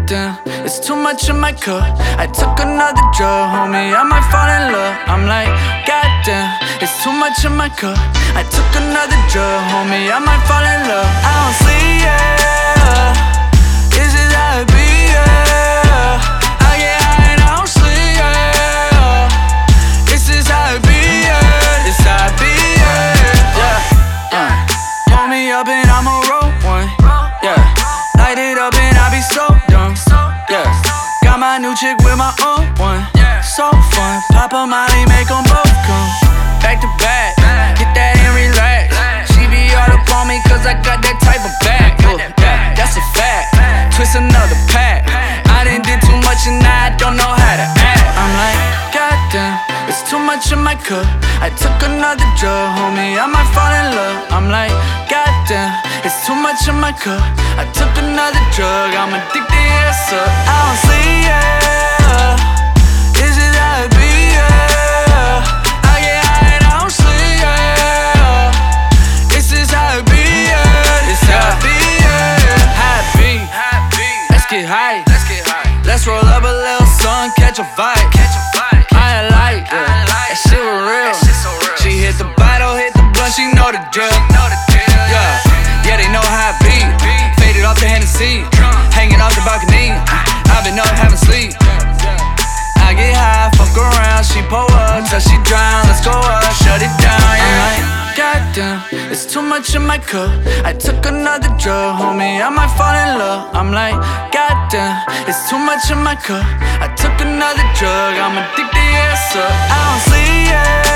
goddamn, it's too much in my cup. I took another drug, homie, I might fall in love. I'm like, goddamn, it's too much in my cup. I took another drug, homie, I might fall in love. I don't sleep, yeah. This is how it be, yeah. I get high and I don't sleep, yeah. This is how it be, yeah. This how it be, yeah. Pull me up and I'ma roll one, yeah. Light it up and I be so dumb, yeah. Got my new chick with my old one, so fun. Pop a molly, make them both come back to back. Get that and relax. She be all up on me cause I got that type of back. Yeah, that's a fact. Twist another pack. I done did too much and now I don't know how to act. I'm like, goddamn, it's too much in my cup. I took another drug, homie, I might fall in love. I'm like, goddamn, it's too much in my cup. I took another drug, I'm addicted, yes sir. I don't sleep, yeah. This is how it be, yeah. I get high and I don't sleep, yeah. This is how it be, yeah. This how it be, yeah. How it be, let's get high. Let's roll up a little sun, catch a vibe. I like, yeah. That shit was real. She hit the bottle, hit the blunt, she know the drill. Yeah, they know how it be. Faded off the Hennessy, hanging off the balcony. I've been up having sleep. I get high, fuck around, she pull up till she drown. Let's go up, shut it down, yeah. I'm like, goddamn, it's too much in my cup. I took another drug, homie, I might fall in love. I'm like, goddamn, it's too much in my cup. I took another drug, I'm addicted, yes sir. I don't sleep, yeah.